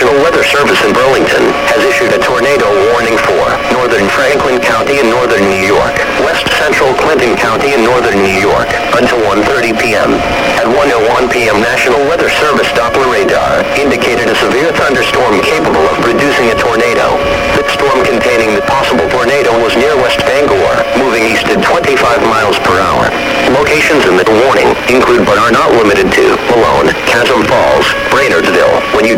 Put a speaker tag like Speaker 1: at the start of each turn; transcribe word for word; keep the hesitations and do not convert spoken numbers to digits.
Speaker 1: National Weather Service in Burlington has issued a tornado warning for northern Franklin County in northern New York, west central Clinton County in northern New York, until one thirty p.m. At one oh one p.m. National Weather Service Doppler radar indicated a severe thunderstorm capable of producing a tornado. The storm containing the possible tornado was near West Bangor, moving east at twenty-five miles per hour. Locations in the warning include but are not limited to Malone, Chasm Falls, Brainerdville. When you